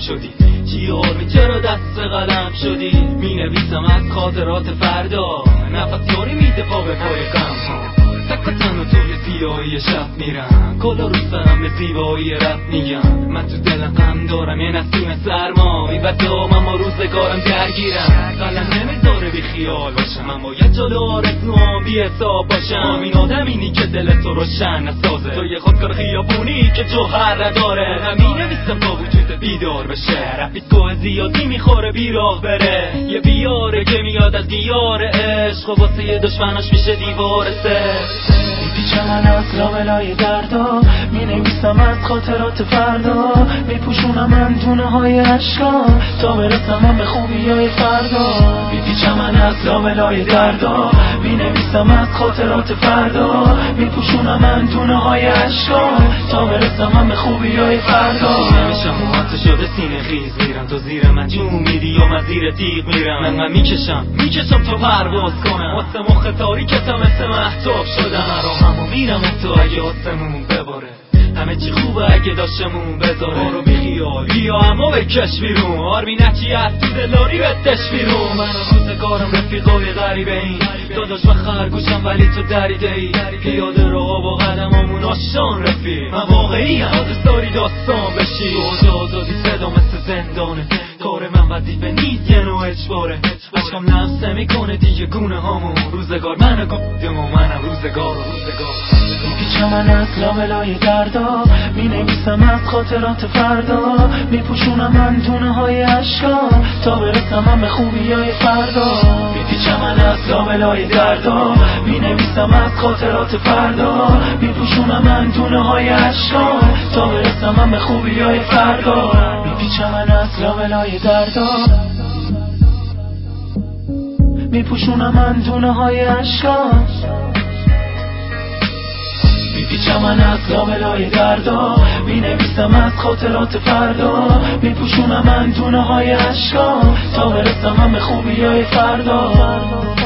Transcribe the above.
شدی جیار چرا دست قلم شدی مینویسم از خاطرات فردا نفس یاری میده پا به پای غم تکتن و توی سیاهی شب میرم کلا رو سرم به زیبایی رب میگم من تو دلم غم دارم یه نسیم سرمایی و دامم و روزگارم درگیرم قلم نمیذاره بی خیال باشم من باید جلو آرزوام بی حساب باشم این آدمینی که دل تو روشن نسازه تو یه خودکار خیابونی که جوهر نداره همین نویسم تا وجود بیدار بشه رفیق گوه زیادی میخوره بیراه بره یه بیاره که میاد از دیار عشق و واسه یه دشمناش میشه دیوار سر میپیچم من از لابلای دردا مینویسم از خاطرات فردا میپوشونم من دونه های عشقا تا برسم من به خوبی های فردا میپیچم من از لابلای دردا مینویسم از خاطرات فردا میپوشونم من دونه های عشقا تا برسم من به خوبی های فردا نمیشم موهات شده سینه خیز میرم تو زیر من جون میدی و من زیر تیغ میرم من میکشم تا پرواز کنم واسه مخ تاریکتم مثل محتاب شدم همو میرم تو اگه آسمون بباره همه چی خوبه اگه داشتمون بذاره برو بی خیال بیا اما بکش بیرون آرمی نچی از تو دلاری بتش بیرون من روزگارم رفیقای غریبه این داداش من خرگوشم ولی تو دریده ای پیاده رو با قدمامون آشان رفیق من واقعی هم دوست داری داستان بشی تو آزادی صدا مثل زندانه کار من وظیفه نیست یه نوع اجباره عشقم لمسه میکنه دیگه گونه هامون روزگار منو گفتم و منم روزگار میپیچم من از لابلای دردا مینویسم از خاطرات فردا میپوشونم من دونه های عشقا تا برسم من به خوبی های فردا میپیچم من از لابلای دردا مینویسم از خاطرات فردا میپوشونم من دونه های عشقا تا برسم من به خوبی های فردا میپیچم من از لابلای دردا میپوشونم من دونه های عشقا میپیچم من از لابلای دردا مینویسم از خاطرات فردا میپوشونم من دونه های عشقا تا برسم من به خوبی های فردا